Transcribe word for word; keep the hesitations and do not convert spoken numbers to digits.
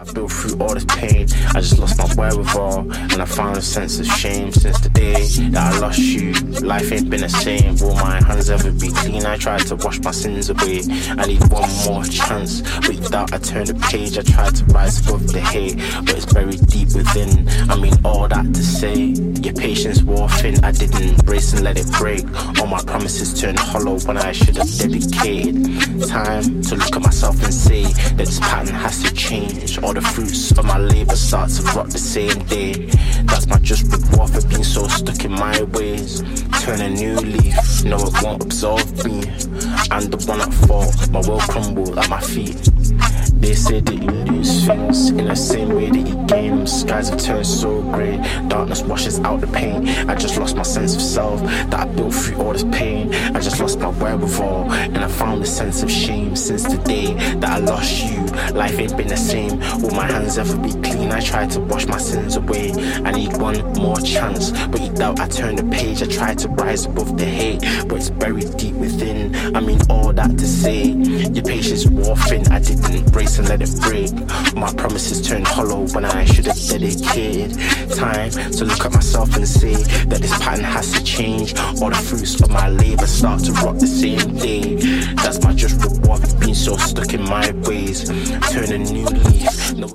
I built through all this pain. I just lost my wherewithal, and I found a sense of shame. Since the day that I lost you, life ain't been the same. Will my hands ever be clean? I tried to wash my sins away. I need one more chance, but without I turn the page. I tried to rise above the hate, but it's buried deep within. I mean all that to say, your patience wore thin. I didn't embrace and let it break. All my promises turned hollow when I should have dedicated time to look at myself and say that this pattern has to change. All the fruits of my labor start to rot the same day. That's my just reward for being so stuck in my ways. Turn a new leaf, no it won't absolve me. I'm the one at fault, my world crumbled at my feet. They say that you lose things in the same way that you gain them. Skies have turned so grey, darkness washes out the pain. I just lost my sense of self that I built through all this pain. I just lost my wherewithal, and I found a sense of shame. Since the day that I lost you, life ain't been the same. Will my hands ever be clean? I tried to wash my sins away. I need one more chance, but you doubt I turn the page. I tried to rise above the hate, but it's buried deep within. I mean all that to say, your patience wore thin. I didn't embrace and let it break. My promises turned hollow when I should have dedicated time to look at myself and say that this pattern has to change. All the fruits of my labor start to rot the same day. That's my just reward for being so stuck in my ways. Turn a new leaf. No